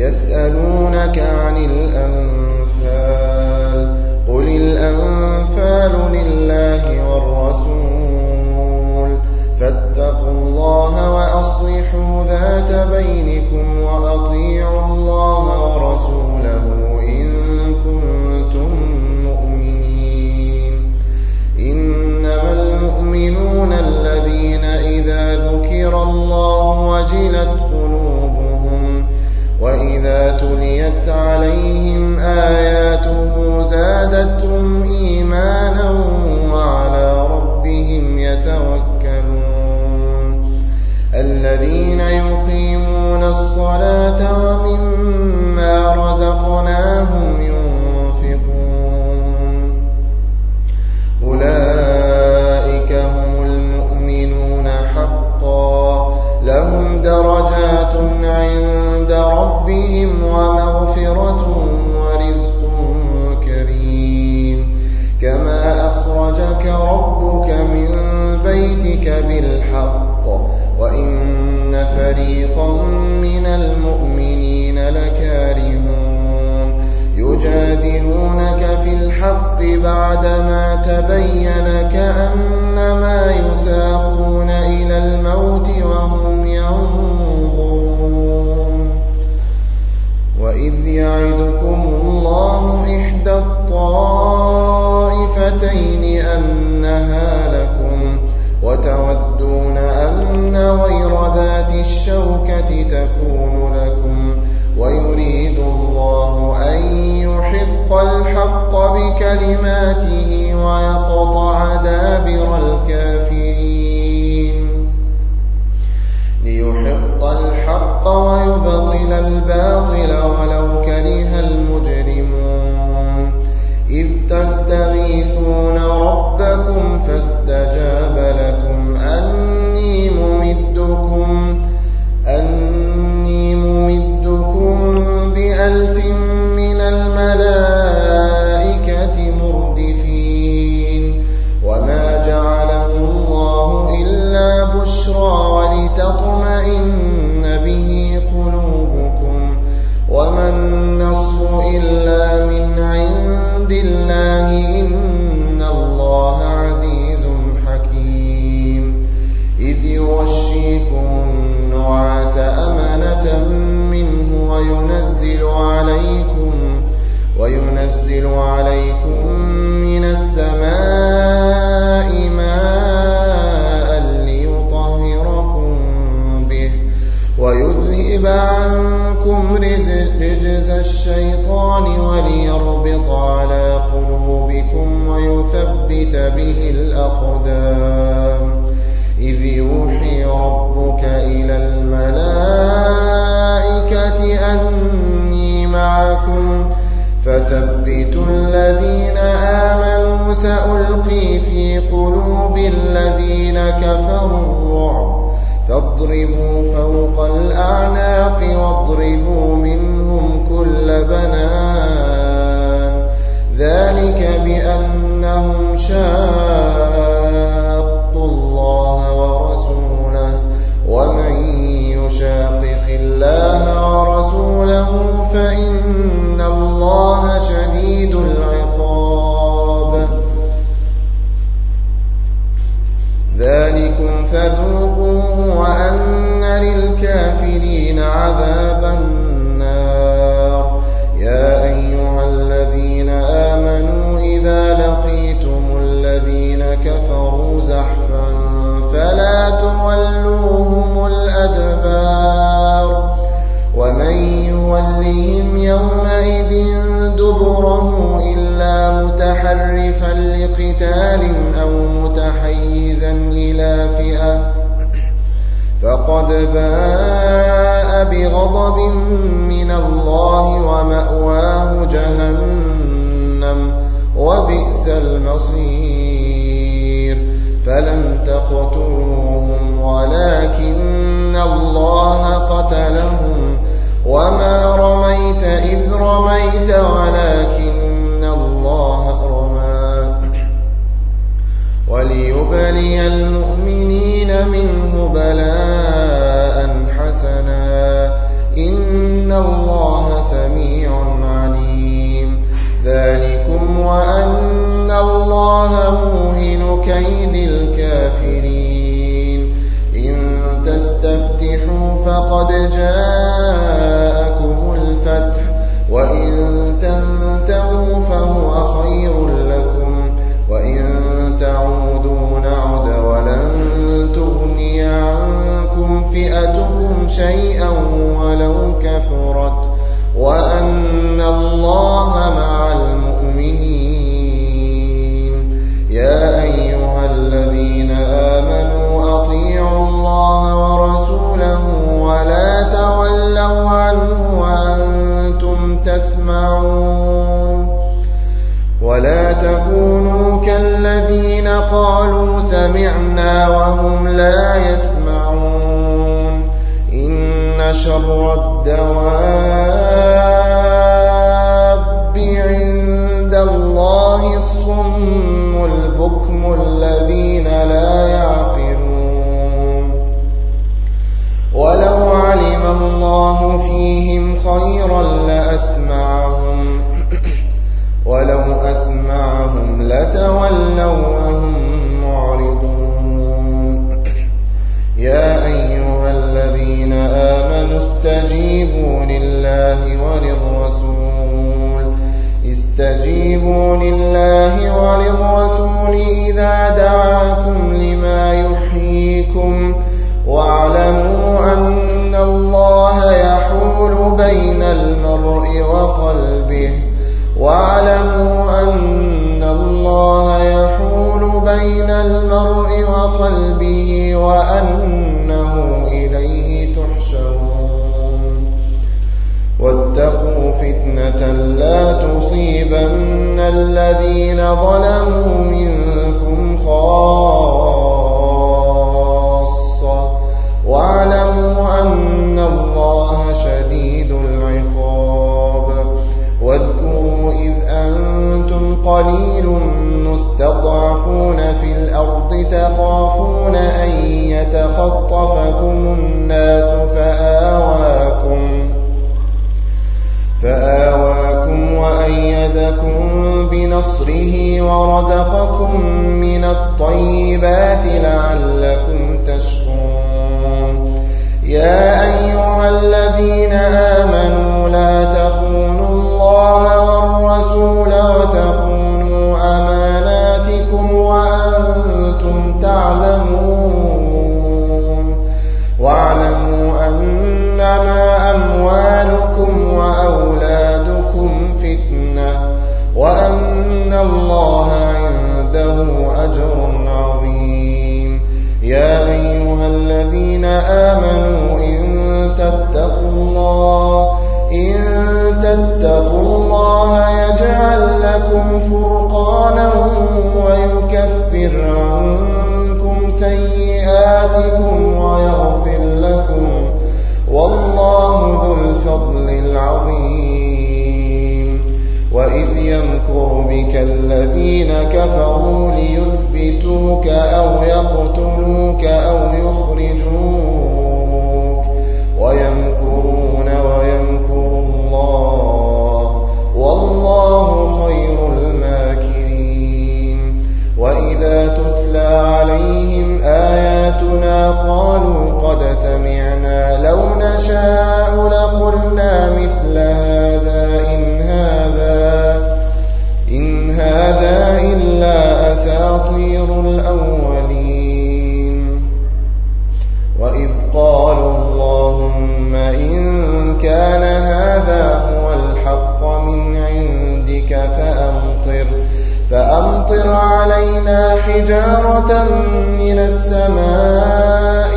يسألونك عن الأنفال قل الأنفال لله والرسول فاتقوا الله وأصلحوا ذات بينكم وأطيعوا الله ورسوله إن كنتم مؤمنين إنما المؤمنون الذين إذا ذكر الله وجلت قلوبهم وإذا تليت عليهم آياته زادتهم إيمانا وعلى ربهم يتوكلون الذين يقيمون الصلاة ومما رزقناهم ينفقون أولئك هم المؤمنون حقا لهم درجات عند ربهم ومغفرة ورزق كريم كما أخرجك ربك من بيتك بالحق وإن فريقا من المؤمنين لكارهون يجادلونك في الحق بعدما تبين كأنما يساقون إلى الموت وهم ينظرون وإذ يعدكم الله إحدى الطائفتين أنها لكم وتودون أن غير ذات الشوكة تكون لكم ويريد الله أن يحق الحق بكلماته ويقطع دابر الكافرين ليحق الحق ويبطل الباطل ولو كره المجرمون إذ تستغيثون ربكم فاستجاب لكم أني ممدكم ب1000 من الملائكة مردفين وما جعله الله إلا بشرى ولتطمئن به قلوبكم وما النصر إلا من عند الله إن الله عزيز حكيم إذ يغشيكم النعاس أمنة منه وينزل عليكم من السماء ماء ليطهركم به ويذهب عنكم رجز الشيطان وليربط على قلوبكم ويثبت به الأقدام إذ يوحي ربك إلى الملائكة أني معكم فثبتوا الذين آمنوا سألقي في قلوب الذين كفروا الرعب فاضربوا فوق الأعناق واضربوا منهم كل بنان ذلك بأنهم شاقوا الله ورسوله ومن يشاقق الله ورسوله فإن الله شديد العقاب ذلكم فذوقوه وأن للكافرين عذاب النار يا أيها الذين آمنوا إذا لقيتم الذين كفروا زحفا فلا تولوهم الأدبار ومن يولهم يومئذ دبره إلا متحرفا لقتال أو متحيزا إلى فئة فقد باء بغضب من الله ومأواه جهنم وبئس المصير فلم تقتلوهم ولكن الله قتلهم وما رميت إذ رميت ولكن الله رمى وليبلي المؤمنين منه بلاء حسنا إن الله كيد الكافرين إن تستفتحوا فقد جاءكم الفتح وإن تنتهوا فهو خير لكم وإن تعودوا نعد ولن تغني عنكم فئتكم شيئا ولو كثرت وأن الله مع المؤمنين يا أيها الذين آمنوا أطيعوا الله ورسوله ولا تولوا عنه وأنتم تسمعون ولا تكونوا كالذين قالوا سمعنا وهم لا يسمعون إن شر الدواب عند الله الصم البكم الذين لا يعقلون ولو علم الله فيهم خيرا لأسمعهم ولو أسمعهم لتولوا وهم معرضون يا أيها الذين آمنوا استجيبوا لله وللرسول إذا دعاكم لما يحييكم واعلموا أن الله يحول بين المرء وقلبه وأنه إليه تحشرون واتقوا فتنة لا تصيبن الذين ظلموا منكم خاصة واعلموا أن الله شديد العقاب واذكروا إذ أنتم قليل مستضعفون في الأرض تخافون أن يتخطفكم الناس فآواكم وأيدكم بنصره ورزقكم من الطيبات لعلكم تشكرون يا أيها الذين آمنوا لا تخونوا الله والرسول وتخونوا أماناتكم وأنتم تعلمون واعلموا أنما أموالكم وأولادكم فتنة وأن الله عنده أجر عظيم يا أيها الذين آمنوا إن تتقوا الله يجعل لكم فرقانا ويكفر عنكم سيئاتكم ويغفر لكم والله ذو الفضل العظيم وإذ يمكر بك الذين كفروا ليثبتوك أو يقتلوك أو يخرجوك ويمكرون ويمكر الله والله خير الماكرين وإذا تتلى عليهم آياتنا قالوا قد سمعنا لو نشاء لقلنا مثل هذا إن هذا إلا أساطير الأولين وإذ قالوا اللهم إن كان هذا هو الحق من عندك فأمطر علينا حجارة من السماء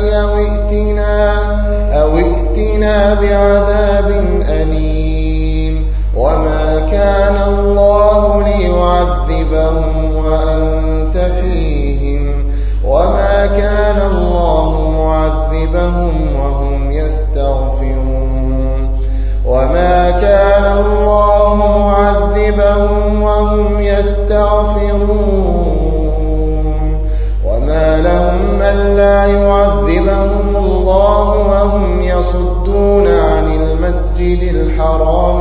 أو ائتنا بعذاب أليم وما كان الله ليعذبهم وأنت فيهم وما كان الله معذبهم وهم يستغفرون وما كان الله معذبهم وهم يستغفرون وما لهم ألا يعذبهم الله وهم يصدون عن المسجد الحرام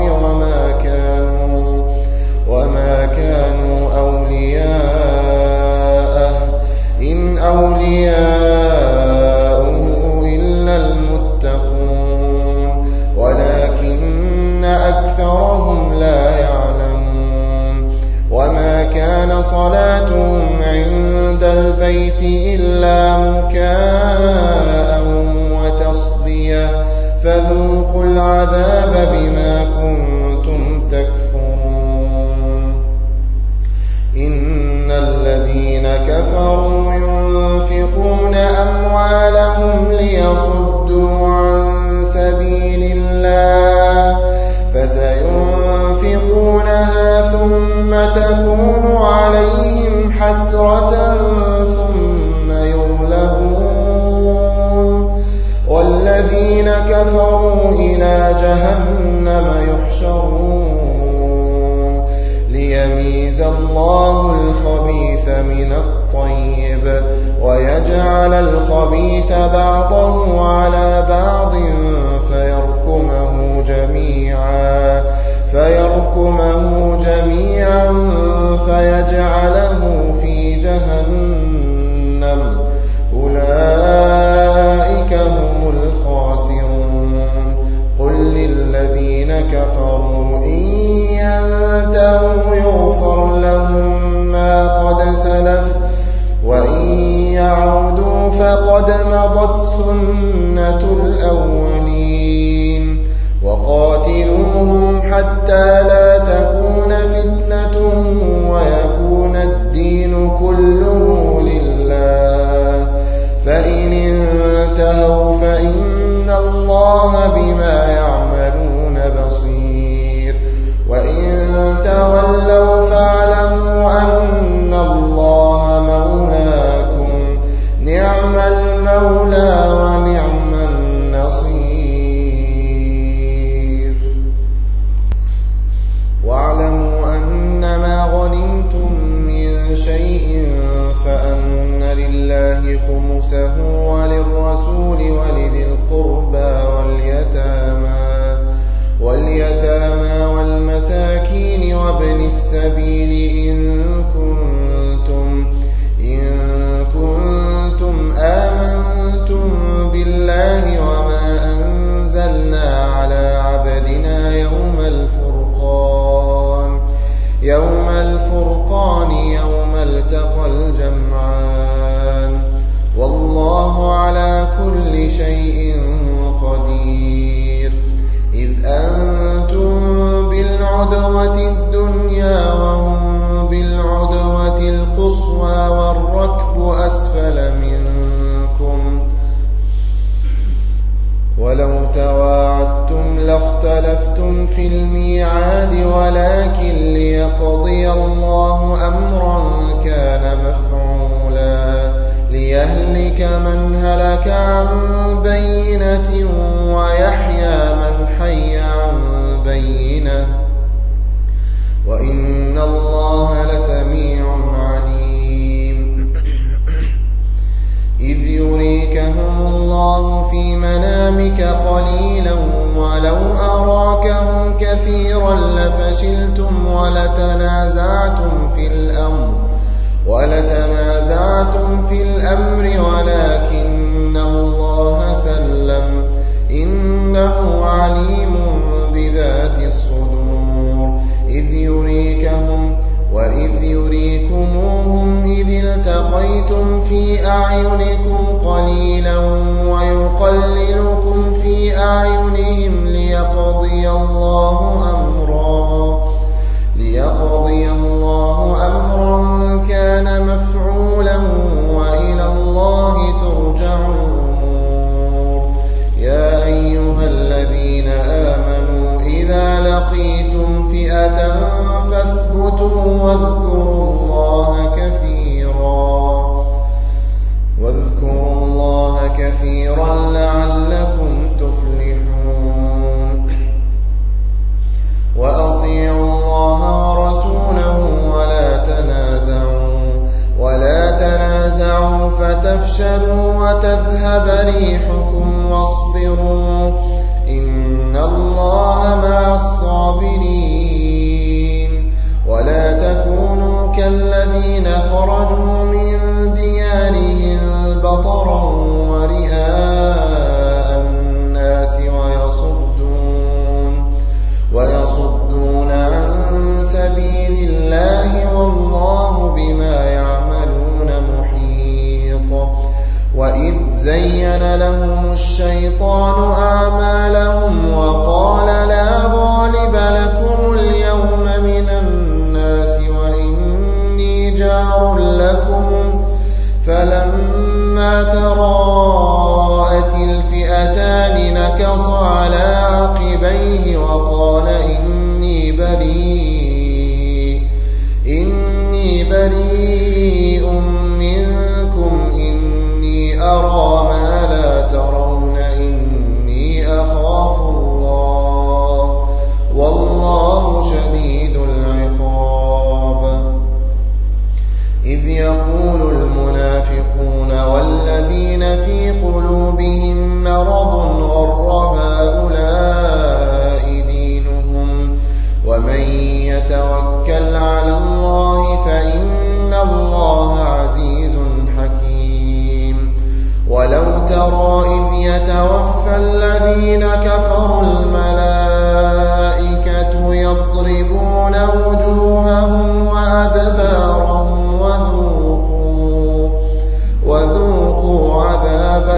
وما كانوا أولياءه أولياؤه إلا المتقون ولكن أكثرهم لا يعلمون وما كان صلاتهم عند البيت إلا مكاء وتصدية فذوقوا العذاب بما كنتم تكفرون إن الذين كفروا ينفقون أموالهم ليصدوا عن سبيل الله فسينفقونها ثم تكون عليهم حسرة ثم يغلبون والذين كفروا إلى جهنم يحشرون ليميز الله الخبيث من الطيب ويجعل الخبيث بعضه على بعض فيركمه جميعا فيجعله في جهنم أولئك هم الخاسرون قل للذين كفروا إن ينتهوا يغفر لهم ما قد سلف وإن يعودوا فقد مضت سنة الأولين وقاتلوهم حتى لا تكون فتنة ويكون الدين كله لله فإن انتهوا فإن الله بما يعملون بصير وإن تولوا فاعلموا أن الله مولاكم نعم المولى ونعم النصير واعلموا أنما غنمتم من شيء فأن لله خمسه وللرسول ولذي القربى واليتامى والمساكين وابن السبيل إن كنتم آمنتم بالله وما أنزلنا على عبدنا يوم الفرقان يوم التقى الجمعان والله على كل شيء قدير إذ أنتم بالعدوة الدنيا وهم بالعدوة القصوى والركب أسفل منكم ولو تواعدتم لاختلفتم في الميعاد ولكن ليقضي الله أمرا كان مفعولا ليهلك من هلك عن بينة ويحيى من حي عن بينة وإن الله لسميع عليم إذ يريكهم الله في منامك قليلا ولو أراكهم كثيرا لفشلتم ولتنازعتم في الأمر ولكن الله سلم إنه عليم بذات الصدور إذ يريكموهم إذ التقيتم في أعينكم قليلا ويقللكم في أعينهم ليقضي الله أمرا كان مفعولا وإلى الله ترجع الأمور يا أيها الذين آمنوا إذا لقيتم فئة فاثبتوا واذكروا الله كثيرا لعلكم تفلحون وأطيعوا الله ورسوله ولا تنازعوا فتفشلوا وتذهب ريحكم واصبروا إن الله مع الصابرين ولا تكونوا كالذين خرجوا من ديارهم بطرا ورئاء الناس ويصدون عن سبيل الله والله بما يعملون محيط. وإذ زين لهم الشيطان أعمالهم وقال لا غالب لكم اليوم من الناس وإني جار لكم فلما تراءت الفئتان نكص على عقبيه وقال إني بريء منكم إني أرى ما لا ترون إني أخاف الله والله شديد العقاب. إذ يقول المنافقون والذين في قلوبهم مرض غر هؤلاء دينهم ومن يتوكل على الله فإن الله عزيز حكيم. ولو ترى إذ يتوفى الذين كفروا الملائكة يضربون وجوههم وأدبارهم وذوقوا عذاب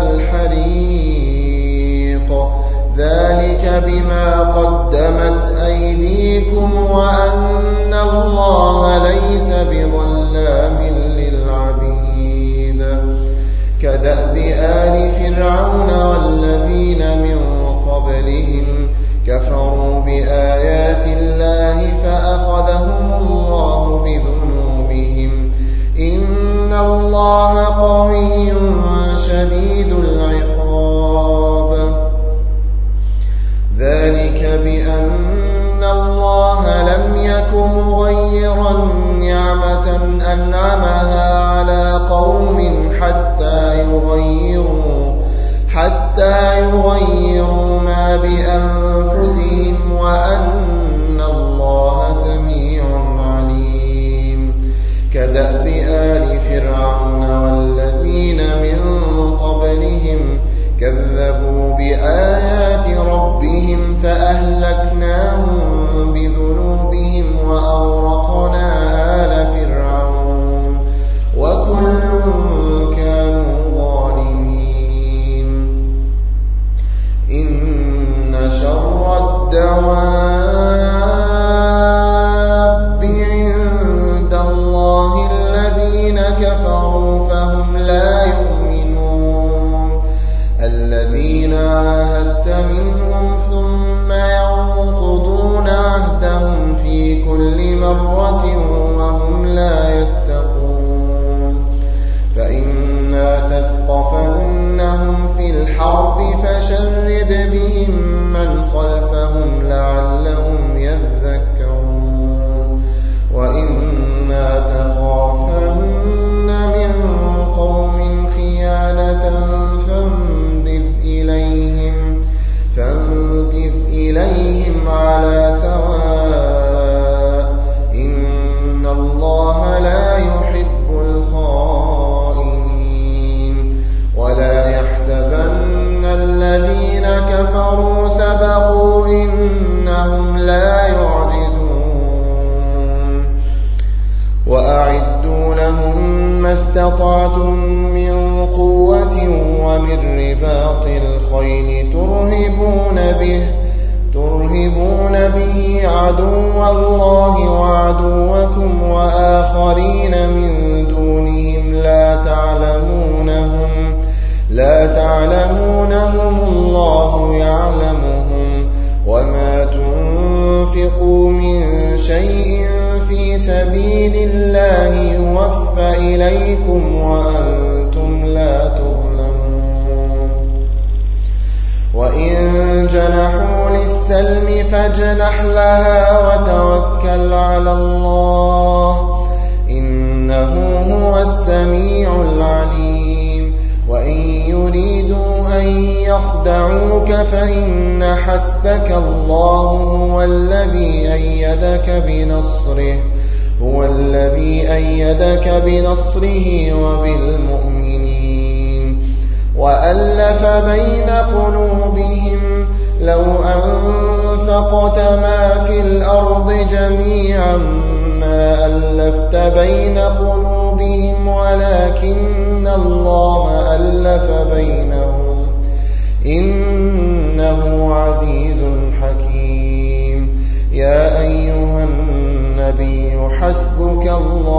الحريق ذلك بما قدمت أيديكم وأن الله ليس بظلام للعبيد. كدأب آل فرعون والذين من قبلهم كفروا بآيات الله فأخذهم الله بذنوبهم إن الله قوي شديد العقاب. ذلك بأن الله لم يك مغيرا نعمة أنعمها على قوم حتى يغيروا ما بأنفسهم وأن الله سميع عليم. كدأب آل فرعون والذين من قبلهم كذبوا بآيات ربهم فأهلكناهم بذنوبهم وأغرقنا آل فرعون وكل كانوا ظالمين. إن شر الدواب عند الله الذين كفروا فهم لا يؤمنون. الذين عاهدت منهم ثم ينقضون عهدهم في كل مرة وهم لا يتقون. فإما تثقفنهم في الحرب فشرد بهم من خلفهم لعلهم يذكرون. وإما تخافن من قوم خيانة فانبذ إليهم على سواء إن الله لا يحب الخائنين. ولا يحسبن الذين كفروا سبقوا إنهم لا يعجزون. وأعدوا لهم ما استطعتم من قوة ومن رباط الخيل ترهبون به عدو الله وعدوكم وآخرين من دونهم لا تعلمونهم الله يعلمهم. وما تنفقوا من شيء في سبيل الله يوفى إليكم وأنتم لا تظلمون. وإن جنحوا للسلم فاجنح لها وتوكل على الله إنه هو السميع العليم. وإن يريدوا أن يخدعوك فإن حسبك الله هو الذي أيدك بنصره وبالمؤمنين. وألف بين قلوبهم لو أنفقت ما في الأرض جميعا ما ألفت بين قلوبهم ولكن الله ألف بينهم إنه عزيز حكيم. يا أيها النبي حسبك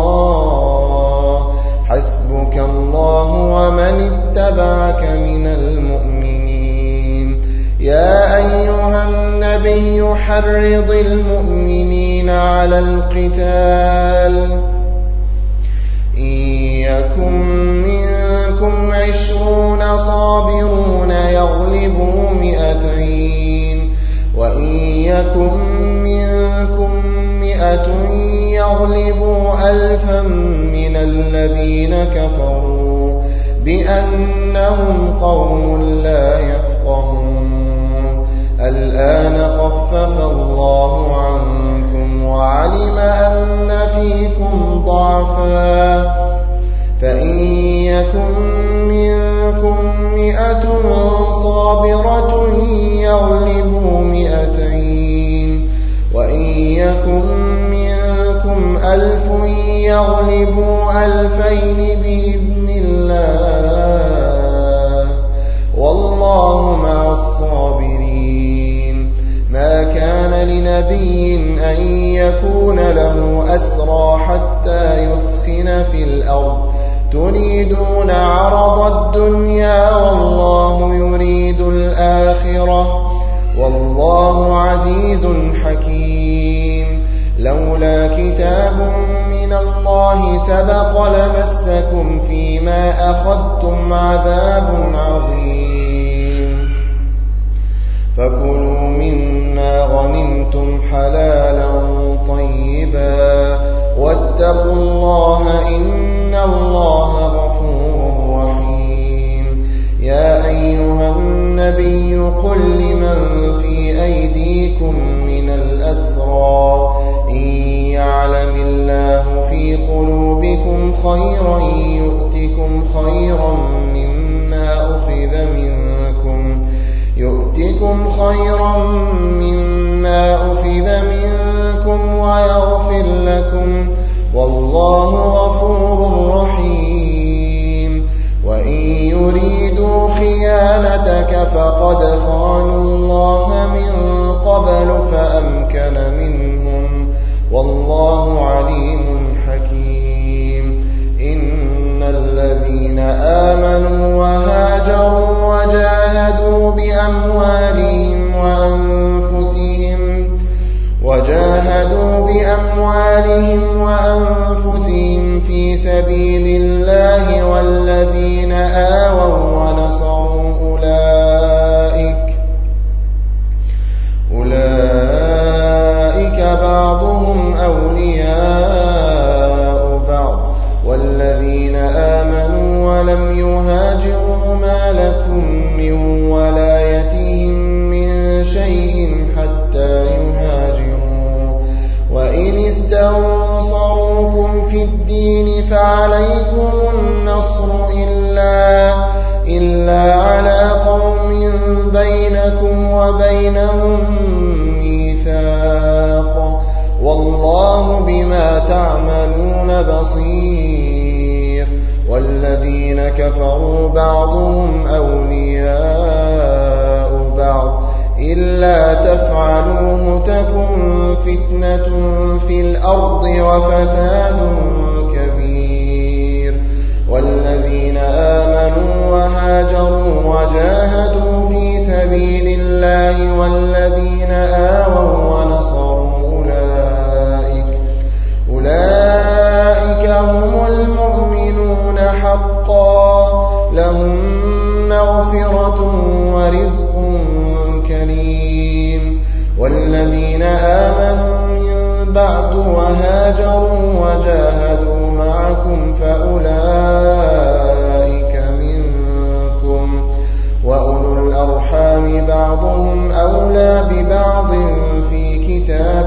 الله ومن اتبعك من المؤمنين. يا أيها النبي حرض المؤمنين على القتال إن يكن منكم 20 صابرون يغلبوا 200 وإن يكن منكم 100 يغلبوا 1000 من الذين كفروا بأنهم قوم لا يفقهون. الآن خفف الله عنكم وعلم أن فيكم ضعفا فإن يكن منكم 100 صابرة يغلبوا 200 وإن يكن منكم 1000 يغلبوا 2000 بإذن الله والله مع الصابرين. ما كان لنبي أن يكون له أسرى حتى يثخن في الأرض تريدون عرض الدنيا والله يريد الآخرة والله عزيز حكيم. لولا كتاب من الله سبق لمسكم فيما أخذتم عذاب عظيم. فكلوا مما غنمتم حلالا طيبا واتقوا الله إن الله غفور رحيم. يا أيها النبي قل لمن في أيديكم من الأسرى إن يعلم الله في قلوبكم خيرا يؤتكم خيرا مما أخذ منكم ويغفر لكم والله غفور رحيم. وإن يريدوا خيانتك فقد خانوا الله من قبل فأمكن منهم والله عليم حكيم. إن الذين آمنوا وهاجروا وجاهدوا بأموالهم وأنفسهم في سبيل الله والذين آووا ونصروا أولئك بعضهم أولياء بعض والذين آمنوا ولم يهاجروا ما لكم من ولايتهم من شيء حتى يهاجروا. وإن استنصروكم في الدين فعليكم النصر إلا على قوم بينكم وبينهم ميثاق والله بما تعملون بصير. والذين كفروا بعضهم أولياء بعض إلا تفعلوه تكن فتنة في الأرض وفساد كبير. والذين آمنوا وهاجروا وجاهدوا في سبيل الله والذين آووا ونصروا أولئك هم المؤمنون حقا لهم مغفرة ورزق كريم. والذين آمنوا من بعد وهاجروا وجاهدوا معكم فأولئك منكم وأولو الأرحام بعضهم أولى ببعض في كتاب